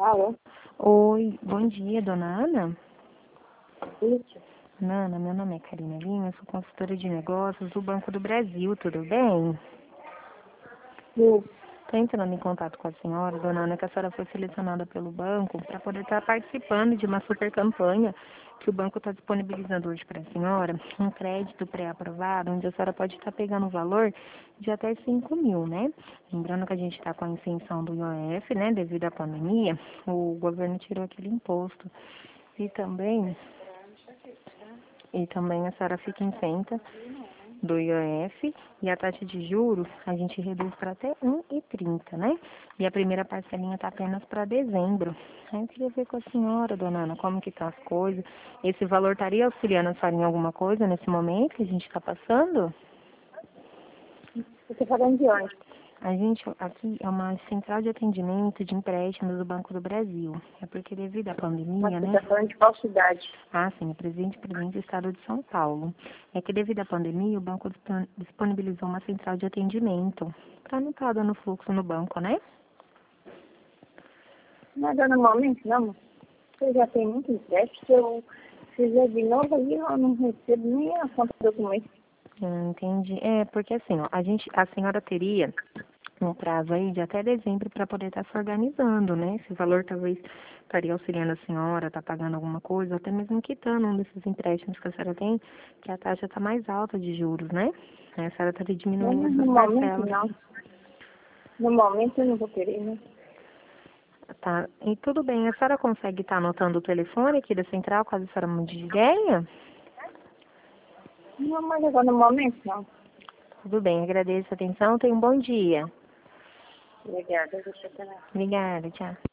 Alô? Oi, bom dia, dona Ana. Isso. Ana, meu nome é Karina Lima, eu sou consultora de negócios do Banco do Brasil, tudo bem? Isso. Estou entrando em contato com a senhora, dona Ana, que a senhora foi selecionada pelo banco para poder estar participando de uma super campanha que o banco está disponibilizando hoje para a senhora, um crédito pré-aprovado, onde a senhora pode estar pegando o valor de até 5 mil, né? Lembrando que a gente está com a isenção do IOF, né, devido à pandemia, o governo tirou aquele imposto. E também a senhora fica isenta do IOF e a taxa de juros a gente reduz para até 1,30, né? E a primeira parcelinha está apenas para dezembro. Aí eu queria ver com a senhora, dona Ana, como que tá as coisas. Esse valor estaria auxiliando a senhora em alguma coisa nesse momento que a gente está passando? Você está falando de onde? A gente aqui é uma central de atendimento de empréstimos do Banco do Brasil. É porque devido à Mas pandemia, você né? está falando de qual cidade? Ah, sim, presidente do Estado de São Paulo. É que devido à pandemia, o banco disponibilizou uma central de atendimento para não estar dando fluxo no banco, né? Não é dando momento, não. Eu já tenho muito empréstimo. Se eu fizer de novo aí, eu não recebo nem a conta do documento. Entendi. É, porque assim, ó, a senhora teria um prazo aí de até dezembro para poder estar se organizando, né? Esse valor talvez estaria auxiliando a senhora, tá pagando alguma coisa, ou até mesmo quitando um desses empréstimos que a senhora tem, que a taxa está mais alta de juros, né? Aí a senhora estaria Mas diminuindo no essas momento, parcelas. não. No momento, eu não vou querer, né? Tá. E tudo bem, a senhora consegue estar anotando o telefone aqui da central, caso a senhora mude de ideia? Não, mas agora no momento, não. Tudo bem, agradeço a atenção, tenha um bom dia. Obrigada, deixa eu falar. Obrigada, tchau.